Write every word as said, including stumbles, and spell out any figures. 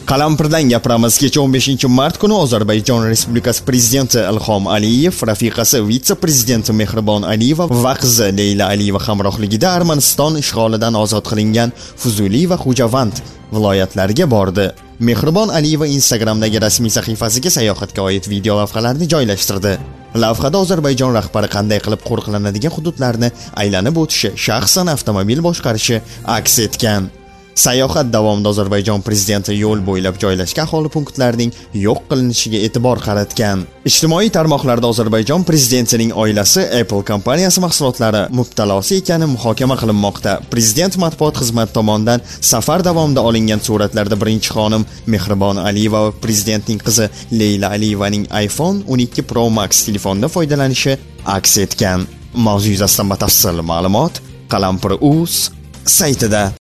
Qalampirdan gapiramiz. Kecha o'n beshinchi mart kuni Ozarbayjon Respublikasi prezidenti Ilhom Aliyev, rafiqasi vitse-prezidenti Mehribon Aliyeva va qizi Leyla Aliyeva hamrohligida Armaniston ishg'olidan ozod qilingan Fuzuli va Xujavand viloyatlariga bordi. Mehribon Aliyeva Instagramdagi rasmiy sahifasiga sayohatga oid video lavhalarni joylashtirdi. Lavhada Ozarbayjon rahbari qanday qilib qo'riqlanadigan hududlarni aylanib o'tishi, shaxsan avtomobil boshqarishi aks etgan. Sayohat davomida Ozarbayjon prezidenti yo'l bo'ylab joylashgan aholi punktlarining yo'q qilinishiga e'tibor qaratgan. Ijtimoiy tarmoqlarda Ozarbayjon prezidentining oilasi Apple kompaniyasi mahsulotlari mubtalosi ekani muhokama qilinmoqda. Prezident matbuot xizmati tomonidan safar davomida olingan suratlarda birinchi xonim Mehribon Aliyeva va prezidentning qizi Leyla Aliyevaning iPhone o'n ikki Pro Max telefonida foydalanishi aks etgan. Mavzu yuzasidan batafsil ma'lumot Qalampir.uz saytida.